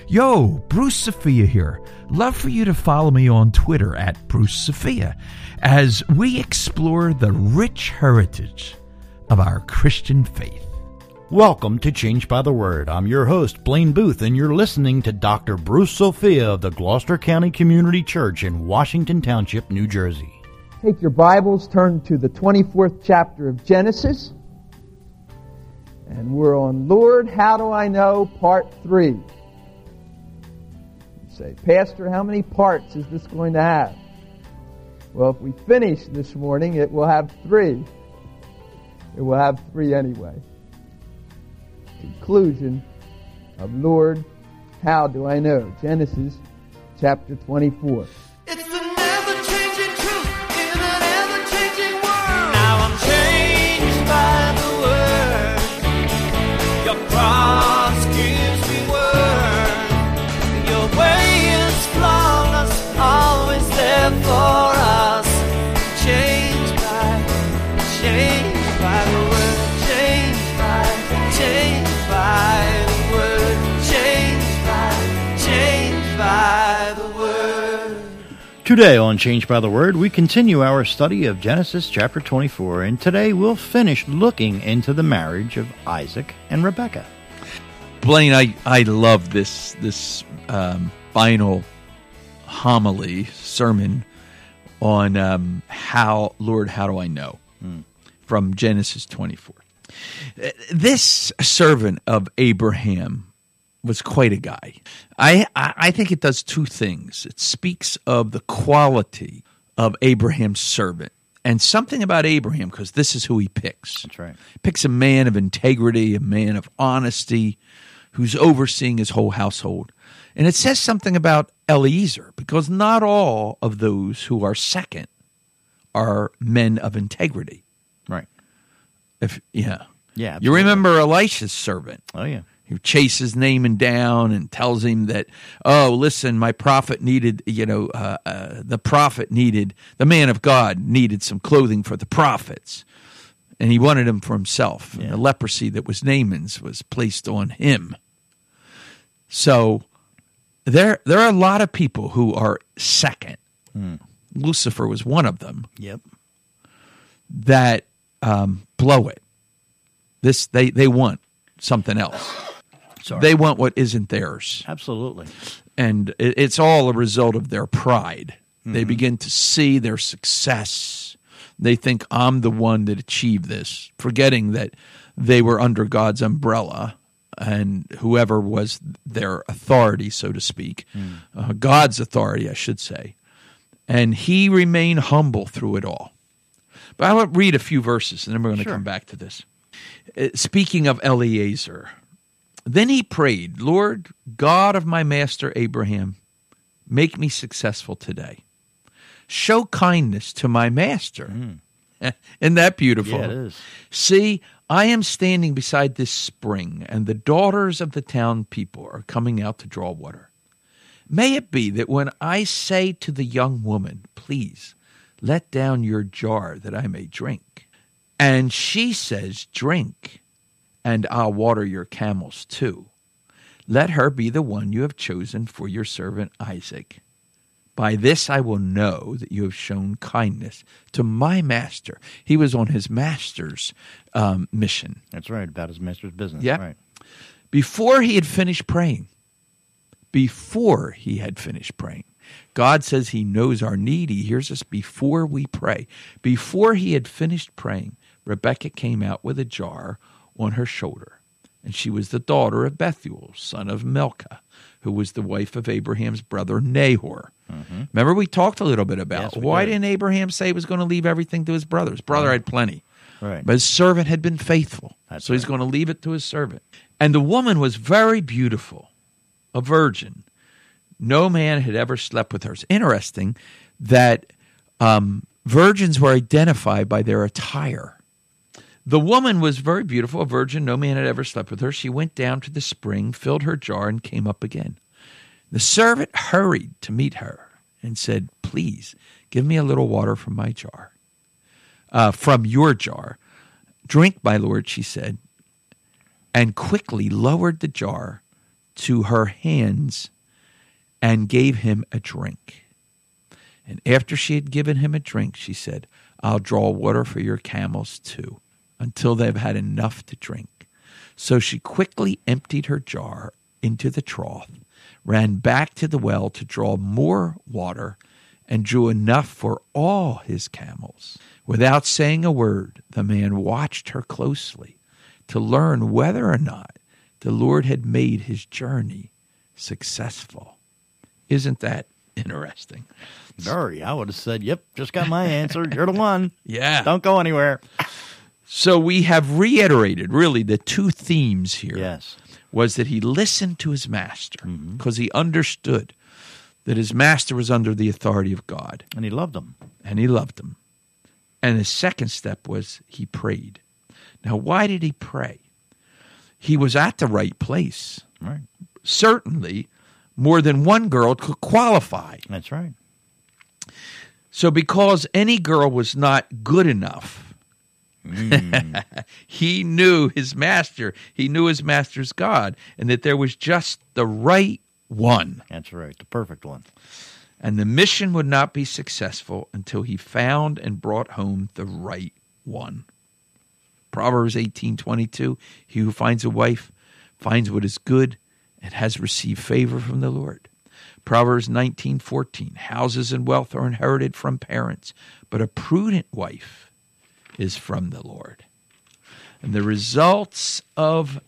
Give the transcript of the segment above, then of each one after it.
Yo, Bruce Sophia here. Love for you to follow me on Twitter at Bruce Sophia as we explore the rich heritage of our Christian faith. Welcome to Changed by the Word. I'm your host, Blaine Booth, and you're listening to Dr. Bruce Sophia of the Gloucester County Community Church in Washington Township, New Jersey. Take your Bibles, turn to the 24th chapter of Genesis. And we're on Lord, How Do I Know, Part 3. You say, Pastor, how many parts is this going to have? Well, if we finish this morning, it will have 3. It will have 3 anyway. Conclusion of Lord, How Do I Know? Genesis chapter 24. It's the never-changing truth in an ever-changing world. Now I'm changed by the word. Your cross gives me word. Your way is flawless, always there for us. Changed by the word. Changed by the word. Changed by the word. Today on Changed by the Word, we continue our study of Genesis chapter 24, and today we'll finish looking into the marriage of Isaac and Rebekah. Blaine, I love this final homily, sermon on how do I know? From Genesis 24. This servant of Abraham was quite a guy. I think it does 2 things. It speaks of the quality of Abraham's servant and something about Abraham, because this is who he picks. That's right. He picks a man of integrity, a man of honesty, who's overseeing his whole household. And it says something about Eliezer, because not all of those who are second are men of integrity. Right. Yeah. Absolutely. You remember Elisha's servant? Oh, yeah. Who chases Naaman down and tells him that, oh, listen, my prophet needed, the man of God needed some clothing for the prophets. And he wanted them for himself. Yeah. And the leprosy that was Naaman's was placed on him. So there are a lot of people who are second. Lucifer was one of them. Yep. That blow it. They want something else. Sorry. They want what isn't theirs. Absolutely. And it's all a result of their pride. They begin to see their success. They think, I'm the one that achieved this, forgetting that they were under God's umbrella and whoever was their authority, so to speak, God's authority, I should say. And he remained humble through it all. But I will read a few verses, and then we're going to come back to this. Speaking of Eliezer, then he prayed, Lord, God of my master Abraham, make me successful today. Show kindness to my master. Isn't that beautiful? Yeah, it is. See, I am standing beside this spring, and the daughters of the town people are coming out to draw water. May it be that when I say to the young woman, please, let down your jar that I may drink, and she says, drink, and I'll water your camels too. Let her be the one you have chosen for your servant Isaac. By this I will know that you have shown kindness to my master. He was on his master's mission. That's right, about his master's business. Yeah. Right. Before he had finished praying, God says he knows our need. He hears us before we pray. Before he had finished praying, Rebekah came out with a jar on her shoulder, and she was the daughter of Bethuel, son of Milcah, who was the wife of Abraham's brother Nahor. Remember, we talked a little bit about why didn't Abraham say he was going to leave everything to his brother? His brother had plenty, right? But his servant had been faithful, so he's going to leave it to his servant. And the woman was very beautiful, a virgin. No man had ever slept with her. It's interesting that virgins were identified by their attire. The woman was very beautiful, a virgin. No man had ever slept with her. She went down to the spring, filled her jar, and came up again. The servant hurried to meet her and said, please, give me a little water from my jar, from your jar. Drink, my lord, she said, and quickly lowered the jar to her hands and gave him a drink. And after she had given him a drink, she said, I'll draw water for your camels too, until they've had enough to drink. So she quickly emptied her jar into the trough, ran back to the well to draw more water, and drew enough for all his camels. Without saying a word, the man watched her closely to learn whether or not the Lord had made his journey successful. Isn't that interesting? Very. I would have said, yep, just got my answer. You're the one. Yeah. Don't go anywhere. So we have reiterated, really, the two themes here. Yes. Was that he listened to his master because he understood that his master was under the authority of God. And he loved him. And he loved him. And the second step was he prayed. Now, why did he pray? He was at the right place. Right. Certainly, more than one girl could qualify. That's right. So because any girl was not good enough, he knew his master. He knew his master's God, and that there was just the right one. That's right, the perfect one. And the mission would not be successful until he found and brought home the right one. Proverbs 18:22, he who finds a wife finds what is good and has received favor from the Lord. Proverbs 19:14, houses and wealth are inherited from parents, but a prudent wife is from the Lord. And the results of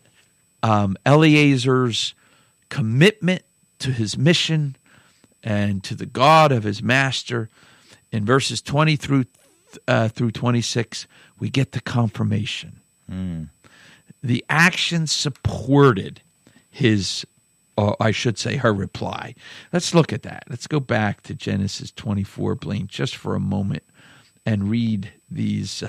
Eliezer's commitment to his mission and to the God of his master, in verses 20 through 26, we get the confirmation. The action supported his, I should say, her reply. Let's look at that. Let's go back to Genesis 24, Blaine, just for a moment, and read these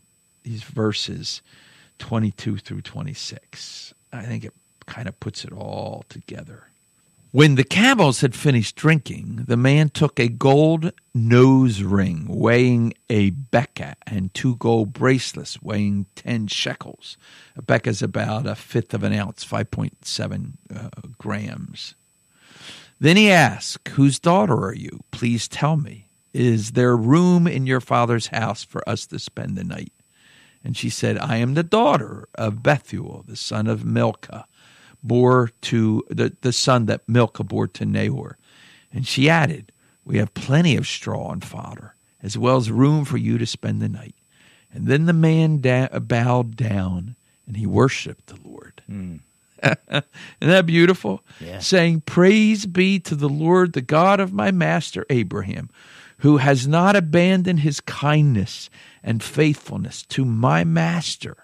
verses 22 through 26. I think it kind of puts it all together. When the camels had finished drinking, the man took a gold nose ring weighing a beka and 2 gold bracelets weighing 10 shekels. A beka is about a fifth of an ounce, 5.7 grams. Then he asked, whose daughter are you? Please tell me. Is there room in your father's house for us to spend the night? And she said, I am the daughter of Bethuel, the son of Milcah, bore to the son that Milcah bore to Nahor. And she added, we have plenty of straw and fodder, as well as room for you to spend the night. And then the man bowed down, and he worshiped the Lord. Isn't that beautiful? Yeah. Saying, praise be to the Lord, the God of my master Abraham, who has not abandoned his kindness and faithfulness to my master.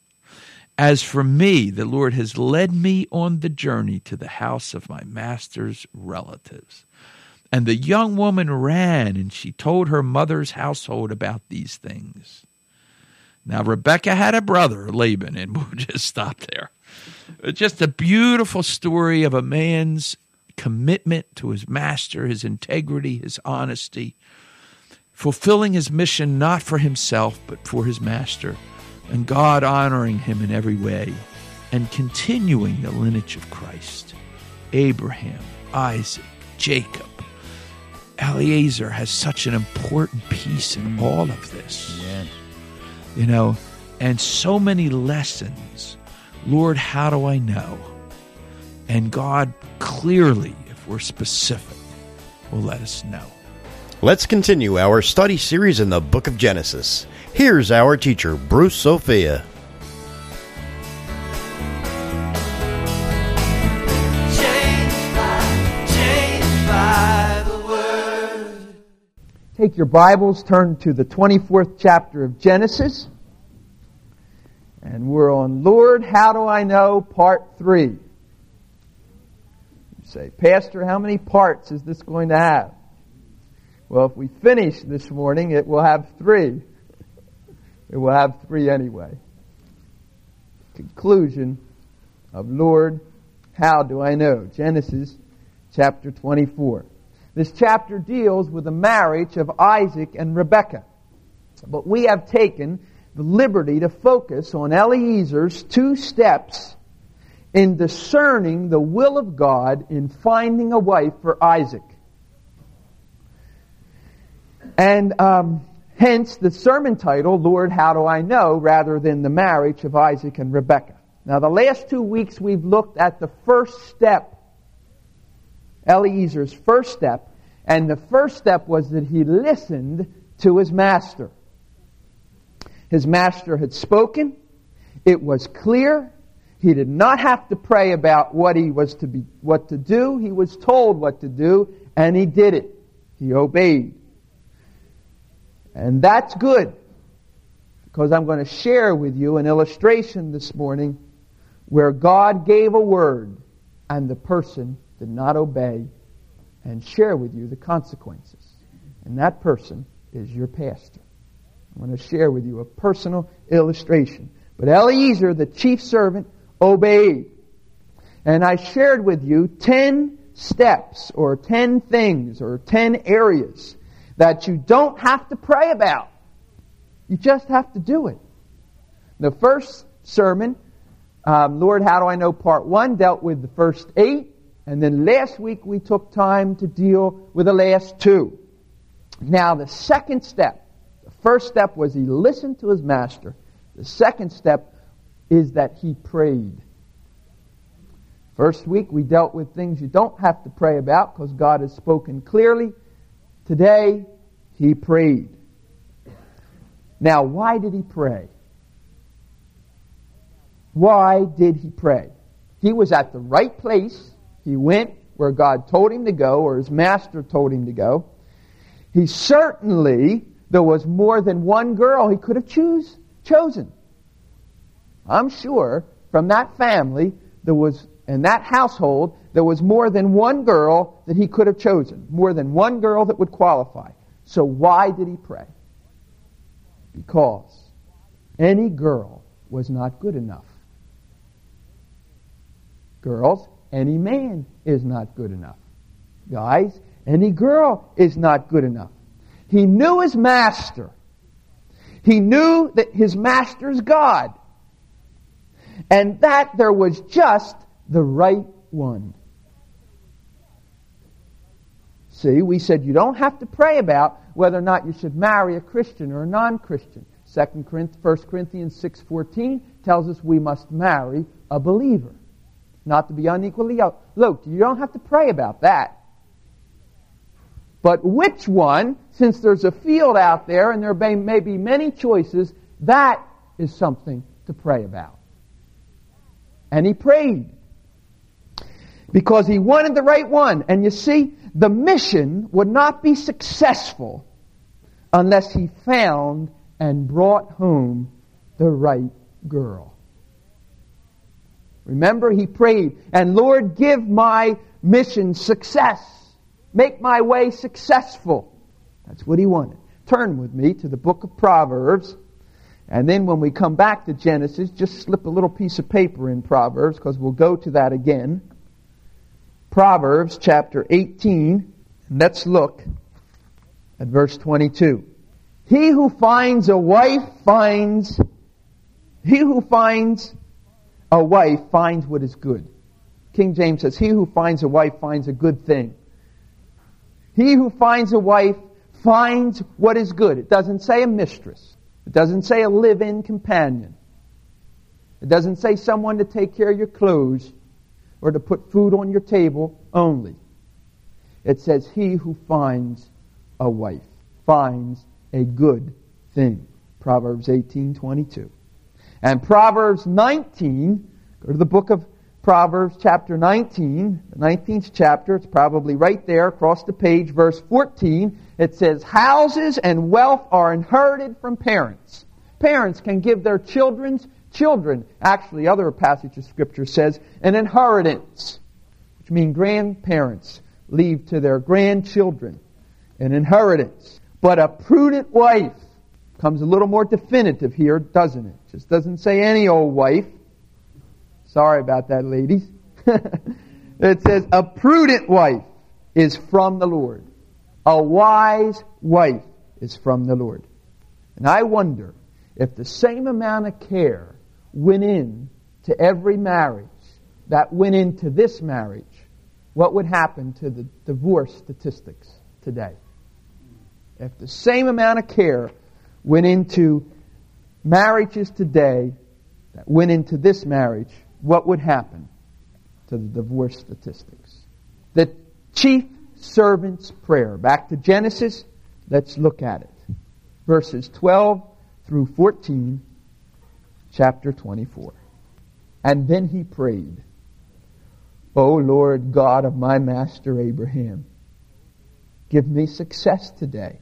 As for me, the Lord has led me on the journey to the house of my master's relatives. And the young woman ran, and she told her mother's household about these things. Now, Rebekah had a brother, Laban, and we'll just stop there. It's just a beautiful story of a man's commitment to his master, his integrity, his honesty, fulfilling his mission not for himself, but for his master, and God honoring him in every way, and continuing the lineage of Christ. Abraham, Isaac, Jacob. Eliezer has such an important piece in all of this. Yes. You know, and so many lessons. Lord, how do I know? And God clearly, if we're specific, will let us know. Let's continue our study series in the book of Genesis. Here's our teacher, Bruce Sophia. Changed by the word. Take your Bibles, turn to the 24th chapter of Genesis. And we're on Lord, How Do I Know? Part 3. You say, Pastor, how many parts is this going to have? Well, if we finish this morning, it will have 3. It will have 3 anyway. Conclusion of Lord, How Do I Know? Genesis chapter 24. This chapter deals with the marriage of Isaac and Rebekah. But we have taken the liberty to focus on Eliezer's 2 steps in discerning the will of God in finding a wife for Isaac. And hence the sermon title, Lord, How Do I Know, rather than the marriage of Isaac and Rebekah. Now, the last 2 weeks we've looked at the first step, Eliezer's first step, and the first step was that he listened to his master. His master had spoken. It was clear. He did not have to pray about what to do. He was told what to do, and he did it. He obeyed. And that's good, because I'm going to share with you an illustration this morning where God gave a word and the person did not obey, and share with you the consequences. And that person is your pastor. I'm going to share with you a personal illustration. But Eliezer, the chief servant, obeyed. And I shared with you 10 steps or 10 things or 10 areas that you don't have to pray about. You just have to do it. The first sermon, Lord, How Do I Know, Part 1, dealt with the first 8. And then last week we took time to deal with the last 2. Now the second step, the first step was he listened to his master. The second step is that he prayed. First week we dealt with things you don't have to pray about because God has spoken clearly. Today he prayed. Now why did he pray? Why did he pray? He was at the right place. He went where God told him to go, or his master told him to go. There was more than one girl he could have chosen. I'm sure from that family, in that household, there was more than one girl that he could have chosen. More than one girl that would qualify. So why did he pray? Because any girl was not good enough. Girls, any man is not good enough. Guys, any girl is not good enough. He knew his master. He knew that his master's God. And that there was just the right one. See, we said you don't have to pray about whether or not you should marry a Christian or a non-Christian. 1 Corinthians 6:14 tells us we must marry a believer. Not to be unequally yoked. You don't have to pray about that. But which one, since there's a field out there and there may be many choices, that is something to pray about. And he prayed. Because he wanted the right one. And you see, the mission would not be successful unless he found and brought home the right girl. Remember, he prayed, and Lord, give my mission success. Make my way successful. That's what he wanted. Turn with me to the book of Proverbs. And then when we come back to Genesis, just slip a little piece of paper in Proverbs, because we'll go to that again. Proverbs chapter 18. And let's look at verse 22. He who finds a wife finds what is good. King James says, he who finds a wife finds a good thing. He who finds a wife finds what is good. It doesn't say a mistress. It doesn't say a live-in companion. It doesn't say someone to take care of your clothes or to put food on your table only. It says he who finds a wife finds a good thing. Proverbs 18:22. And Proverbs 19, go to the book of Proverbs chapter 19, the 19th chapter, it's probably right there across the page, verse 14. It says, houses and wealth are inherited from parents. Parents can give their children, actually other passage of Scripture says, an inheritance, which means grandparents leave to their grandchildren an inheritance. But a prudent wife comes a little more definitive here, doesn't it? Just doesn't say any old wife. Sorry about that, ladies. It says, a prudent wife is from the Lord. A wise wife is from the Lord. And I wonder if the same amount of care went in to every marriage that went into this marriage, what would happen to the divorce statistics today? If the same amount of care went into marriages today that went into this marriage, what would happen to the divorce statistics? The chief servant's prayer. Back to Genesis, let's look at it. Verses 12 through 14, chapter 24. And then he prayed, O Lord God of my master Abraham, give me success today,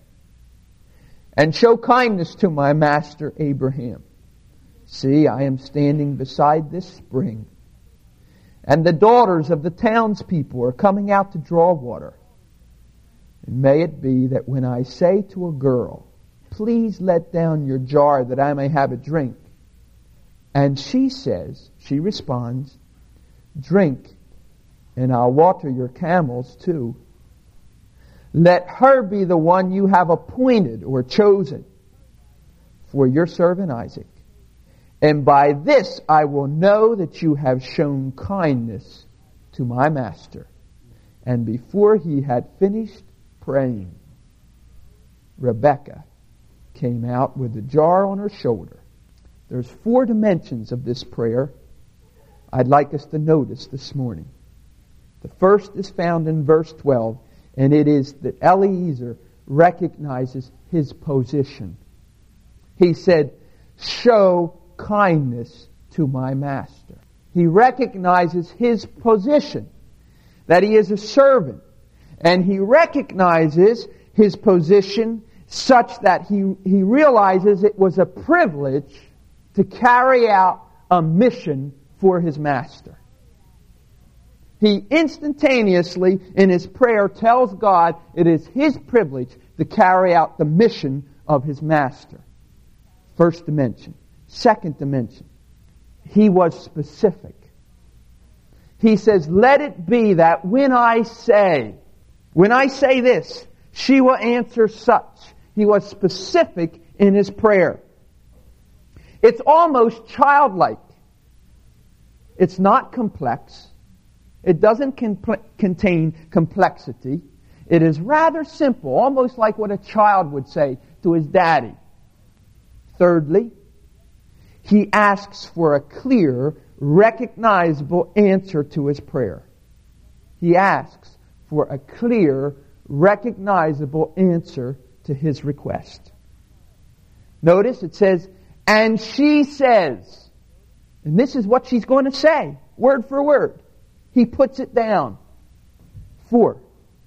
and show kindness to my master Abraham. See, I am standing beside this spring, and the daughters of the townspeople are coming out to draw water. And may it be that when I say to a girl, please let down your jar that I may have a drink, and she responds, drink, and I'll water your camels too. Let her be the one you have appointed or chosen for your servant Isaac. And by this I will know that you have shown kindness to my master. And before he had finished praying, Rebekah came out with the jar on her shoulder. There's 4 dimensions of this prayer I'd like us to notice this morning. The first is found in verse 12, and it is that Eliezer recognizes his position. He said, show kindness to my master. He recognizes his position, that he is a servant. And he recognizes his position such that he realizes it was a privilege to carry out a mission for his master. He instantaneously, in his prayer, tells God it is his privilege to carry out the mission of his master. First dimension. Second dimension. He was specific. He says, let it be that when I say this, she will answer such. He was specific in his prayer. It's almost childlike. It's not complex. It doesn't contain complexity. It is rather simple, almost like what a child would say to his daddy. Thirdly, he asks for a clear, recognizable answer to his prayer. He asks for a clear, recognizable answer to his request. Notice it says, and she says, and this is what she's going to say, word for word. He puts it down. 4.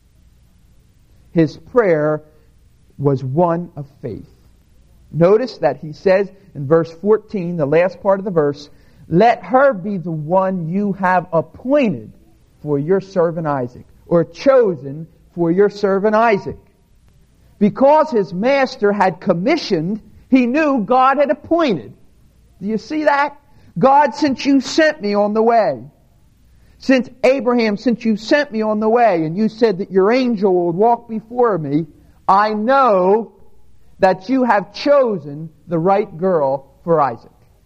His prayer was one of faith. Notice that he says in verse 14, the last part of the verse, let her be the one you have appointed for your servant Isaac, or chosen for your servant Isaac. Because his master had commissioned, he knew God had appointed. Do you see that? God, since you sent me on the way, since you sent me on the way, and you said that your angel would walk before me, I know that you have chosen the right girl for Isaac.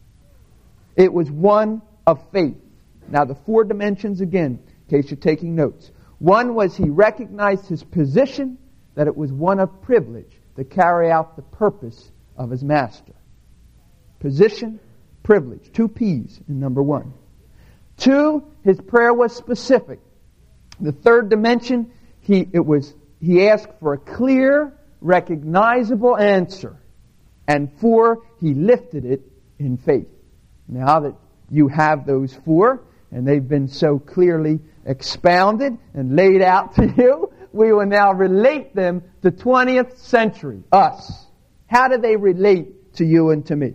It was one of faith. Now the 4 dimensions again, in case you're taking notes. 1 was he recognized his position, that it was one of privilege to carry out the purpose of his master. Position, privilege. 2 P's in number 1. 2, his prayer was specific. The 3rd dimension, he asked for a clear, recognizable answer. And 4, he lifted it in faith. Now that you have those 4, and they've been so clearly expounded and laid out to you, we will now relate them to 20th century, us. How do they relate to you and to me?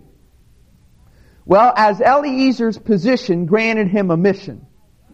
Well, as Eliezer's position granted him a mission,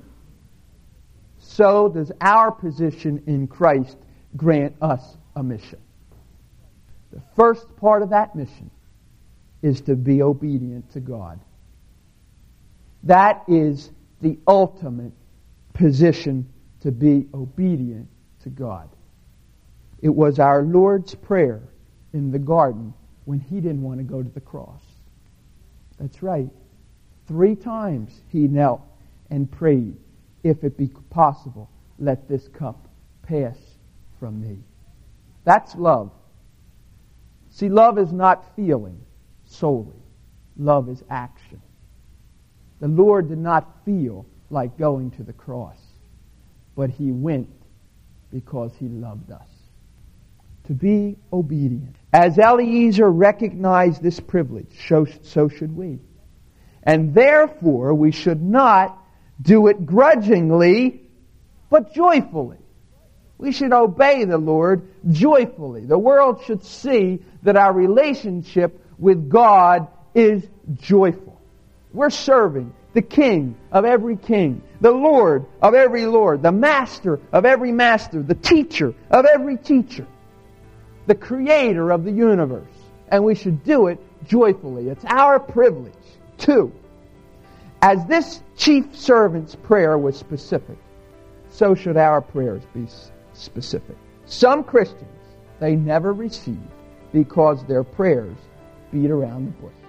so does our position in Christ grant us a mission. The first part of that mission is to be obedient to God. That is the ultimate position, to be obedient to God. It was our Lord's prayer in the garden when he didn't want to go to the cross. That's right. 3 times he knelt and prayed, if it be possible, let this cup pass from me. That's love. See, love is not feeling solely. Love is action. The Lord did not feel like going to the cross, but He went because He loved us. To be obedient. As Eliezer recognized this privilege, so should we. And therefore, we should not do it grudgingly, but joyfully. We should obey the Lord joyfully. The world should see that our relationship with God is joyful. We're serving the King of every king, the Lord of every Lord, the Master of every master, the Teacher of every teacher, the Creator of the universe. And we should do it joyfully. It's our privilege. 2, as this chief servant's prayer was specific, so should our prayers be specific. Some Christians, they never receive because their prayers beat around the bush.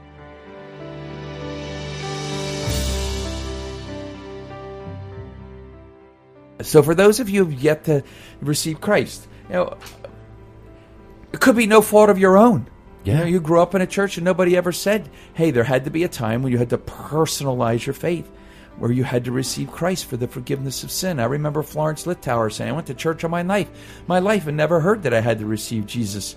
So for those of you who have yet to receive Christ, it could be no fault of your own. Yeah. You grew up in a church and nobody ever said, hey, there had to be a time when you had to personalize your faith, where you had to receive Christ for the forgiveness of sin. I remember Florence Littauer saying, I went to church all my life and never heard that I had to receive Jesus,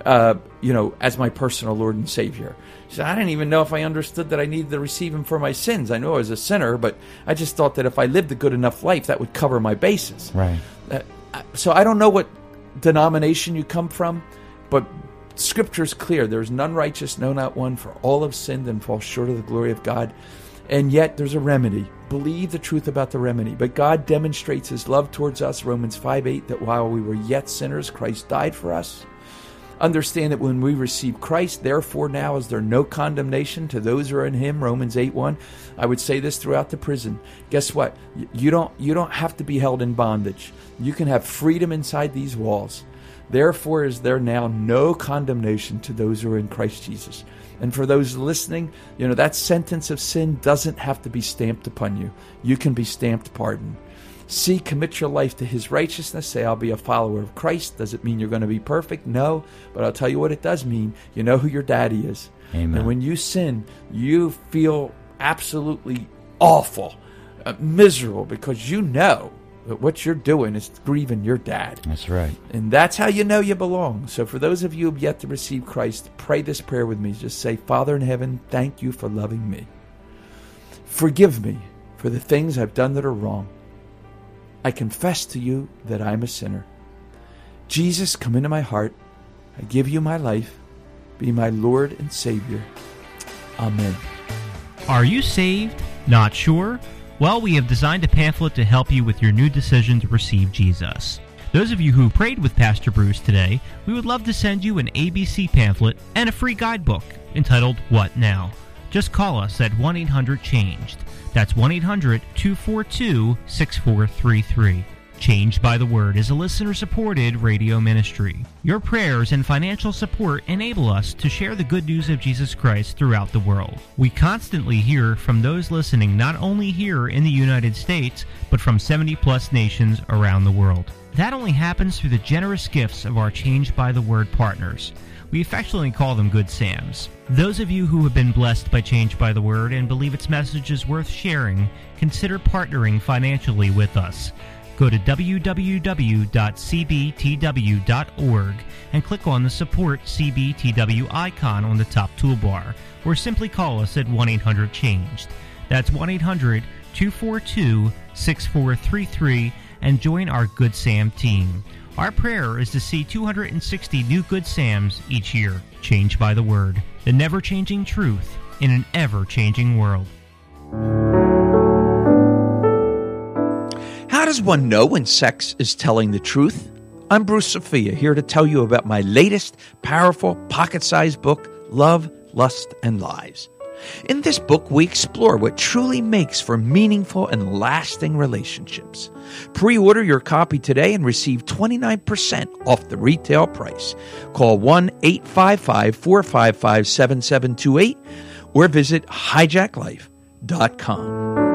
as my personal Lord and Savior. She said, I didn't even know if I understood that I needed to receive Him for my sins. I knew I was a sinner, but I just thought that if I lived a good enough life, that would cover my bases. Right. So I don't know what denomination you come from, but Scripture's clear. There's none righteous, no, not one, for all have sinned and fall short of the glory of God. And yet there's a remedy. Believe the truth about the remedy. But God demonstrates His love towards us, Romans 5:8, that while we were yet sinners, Christ died for us. Understand that when we receive Christ, therefore now is there no condemnation to those who are in Him, Romans 8:1. I would say this throughout the prison. Guess what? You don't have to be held in bondage. You can have freedom inside these walls. Therefore is there now no condemnation to those who are in Christ Jesus. And for those listening, that sentence of sin doesn't have to be stamped upon you. You can be stamped pardon. Commit your life to His righteousness. Say, I'll be a follower of Christ. Does it mean you're going to be perfect? No. But I'll tell you what it does mean. You know who your daddy is. Amen. And when you sin, you feel absolutely awful, miserable, because you know that what you're doing is grieving your dad. That's right. And that's how you know you belong. So for those of you who have yet to receive Christ, pray this prayer with me. Just say, Father in heaven, thank you for loving me. Forgive me for the things I've done that are wrong. I confess to you that I'm a sinner. Jesus, come into my heart. I give you my life. Be my Lord and Savior. Amen. Are you saved? Not sure? Well, we have designed a pamphlet to help you with your new decision to receive Jesus. Those of you who prayed with Pastor Bruce today, we would love to send you an ABC pamphlet and a free guidebook entitled What Now? Just call us at 1-800-CHANGED. That's 1-800-242-6433. Changed by the Word is a listener-supported radio ministry. Your prayers and financial support enable us to share the good news of Jesus Christ throughout the world. We constantly hear from those listening not only here in the United States, but from 70-plus nations around the world. That only happens through the generous gifts of our Changed by the Word partners. We affectionately call them Good Sams. Those of you who have been blessed by Changed by the Word and believe its message is worth sharing, consider partnering financially with us. Go to www.cbtw.org and click on the Support CBTW icon on the top toolbar, or simply call us at 1-800-CHANGED. That's 1-800-242-6433 and join our Good Sam team. Our prayer is to see 260 new Good Sams each year. Changed by the Word, the never-changing truth in an ever-changing world. How does one know when sex is telling the truth? I'm Bruce Sophia, here to tell you about my latest, powerful, pocket-sized book, Love, Lust, and Lies. In this book, we explore what truly makes for meaningful and lasting relationships. Pre-order your copy today and receive 29% off the retail price. Call 1-855-455-7728 or visit hijacklife.com.